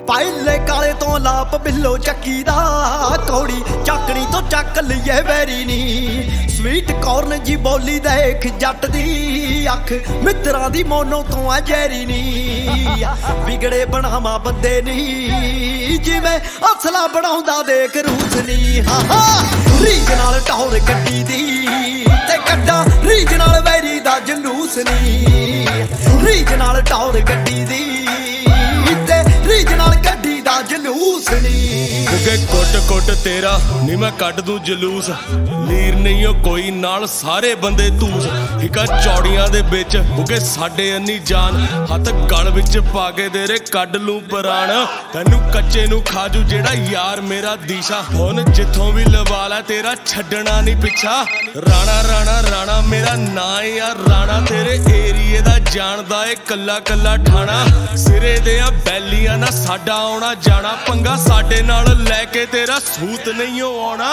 ਪਹਿਲੇ ਕਾਲੇ ਤੋਂ ਲਾਪ ਬਿੱਲੋ ਚੱਕੀ ਦਾ ਕੌੜੀ ਚੱਕਣੀ ਤੋਂ ਚੱਕ ਲਈਏ ਵੈਰੀ ਨੀ ਸਵੀਟ ਕਾਰਨ ਜੀ ਬੋਲੀ ਦੇਖ ਜੱਟ ਦੀ ਅੱਖ ਮਿੱਤਰਾਂ ਦੀ ਮੋਨੋ ਤੋਂ ਆ ਜੈਰੀ ਨੀ ਵਿਗੜੇ ਬਣਾਵਾ ਬੰਦੇ ਨੀ ਜਿਵੇਂ ਅਸਲਾ ਬਣਾਉਂਦਾ ਦੇਖ ਰੂਸ ਨੀ ਰੀਜ ਨਾਲ ਟੌਰ ਗੱਡੀ ਦੀ ਤੇ ਕੱਢਾਂ ਰੀਜ ਨਾਲ ਵੈਰੀ ਦਾ ਜਲੂਸ ਨੀ ਰੀਜ ਨਾਲ ਟੌਰ ਗੱਡੀ ਦੀ ਤੇ ਰੀਜ ਨਾਲ ਗੱਡੀ ਦਾ ਜਲੂਸ ਨੀ ਕਿ ਕੁੱਟ ਕੁੱਟ ਤੇਰਾ ਨੀ ਮੈਂ ਕੱਢ ਦੂੰ ਜਲੂਸ ਲੀਰ ਨਹੀਂ ਓ ਕੋਈ ਨਾਲ ਸਾਰੇ ਬੰਦੇ ਧੂਸ ਹਿਕਾ ਚੌੜੀਆਂ ਦੇ ਵਿੱਚ ਕਿ ਸਾਡੇ ਅੰਨੀ ਜਾਨ ਹੱਥ ਗਲ ਵਿੱਚ ਪਾ ਕੇ ਤੇਰੇ ਕੱਢ ਲੂੰ ਪ੍ਰਾਣ ਤੈਨੂੰ ਕੱਚੇ ਨੂੰ ਖਾਜੂ ਜਿਹੜਾ ਯਾਰ ਮੇਰਾ ਦੀਸ਼ਾ ਹੁਣ ਜਿੱਥੋਂ ਵੀ ਲਵਾ ਲੈ ਤੇਰਾ ਛੱਡਣਾ ਨਹੀਂ ਪਿੱਛਾ ਰਾਣਾ ਰਾਣਾ ਰਾਣਾ ਮੇਰਾ ਨਾਂ ਯਾਰ ਰਾਣਾ ਤੇਰੇ ਏਰੀਏ ਦਾ ਜਾਣਦਾ ਏ ਕੱਲਾ ਕੱਲਾ ਠਾਣਾ ਸਿਰੇ ਦੇ ਆ ਬੈਲੀਆਂ ਨਾ ਸਾਡਾ ਆਉਣਾ ਜਾਣਾ ਪੰਗਾ ਸਾਡੇ ਨਾਲ ਲੈ ਕੇ ਤੇਰਾ ਸੂਤ ਨਹੀਂ ਆਉਣਾ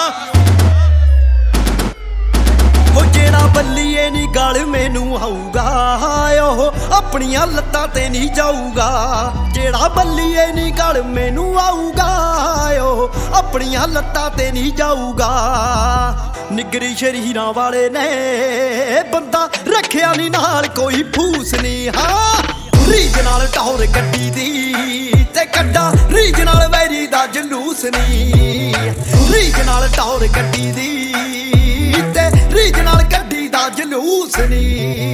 ਉਹ ਜਿਹੜਾ ਬੱਲੀਏ ਨੀ ਗਲ ਮੈਨੂੰ ਆਊਗਾ ਉਹ ਆਪਣੀਆਂ ਲੱਤਾਂ ਤੇ ਨਹੀਂ ਜਾਊਗਾ ਜਿਹੜਾ ਬੱਲੀਏ ਨੀ ਗਲ ਮੈਨੂੰ ਆਊਗਾ ਉਹ ਆਪਣੀਆਂ ਲੱਤਾਂ ਤੇ ਨਹੀਂ ਜਾਊਗਾ ਨਿਗਰੀ ਸ਼ਰੀਰਾਂ ਵਾਲੇ ਨੇ ਬੰਦਾ ਰੱਖਿਆ ਨੀ ਨਾਲ ਕੋਈ ਫੂਸ ਨੀ ਰੀਜ ਨਾਲ ਟੌਰ ਗੱਡੀ ਦੀ ਤੇ ਕੱਢਾਂ ਰੀਜ ਨਾਲ ਵੈਰੀ ਦਾ ਜਲੂਸ ਨੀ ਰੀਜ ਨਾਲ ਟੌਰ ਗੱਡੀ ਦੀ ਤੇ ਰੀਜ ਨਾਲ ਗੱਡੀ ਦਾ ਜਲੂਸ ਨੀ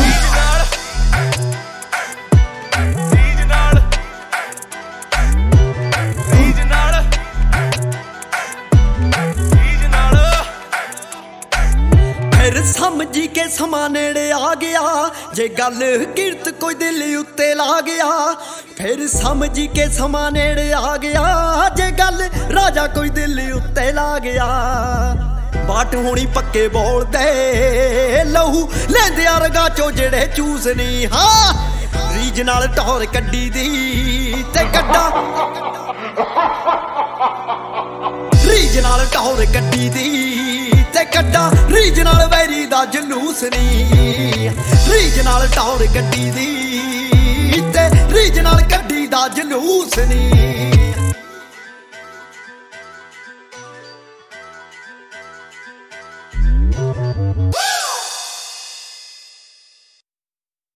ਸਮਝੀ ਕੇ ਸਮਾਂ ਨੇੜੇ ਆ ਗਿਆ ਜੇ ਗੱਲ ਕਿਰਤ ਕੋਈ ਦਿਲ ਉੱਤੇ ਲਾ ਗਿਆ ਫਿਰ ਸਮਝੀ ਕੇ ਸਮਾਂ ਨੇੜੇ ਆ ਗਿਆ ਜੇ ਗੱਲ ਰਾਜਾ ਕੋਈ ਦਿਲ ਉੱਤੇ ਲਾ ਗਿਆ ਬਾਟ ਹੋਣੀ ਪੱਕੇ ਬੋਲਦੇ ਲਹੂ ਲੈਂਦੇ ਆ ਰਗਾ ਚੋਂ ਜਿਹੜੇ ਚੂਸ ਨੀ ਰੀਜ ਨਾਲ ਟੌਰ ਕੱਢੀ ਦੀ ਤੇ ਕੱਢਾਂ ਰੀਜ ਨਾਲ ਟੌਰ ਗੱਡੀ ਦੀ ਤੇ ਕੱਢਾਂ ਰੀਜ ਨਾਲ ਵੈਰੀ ਦਾ ਜਲੂਸ ਨੀ ਰੀਜ ਨਾਲ ਟੌਰ ਗੱਡੀ ਦੀ ਤੇ ਰੀਜ ਨਾਲ ਗੱਡੀ ਦਾ ਜਲੂਸ ਨੀ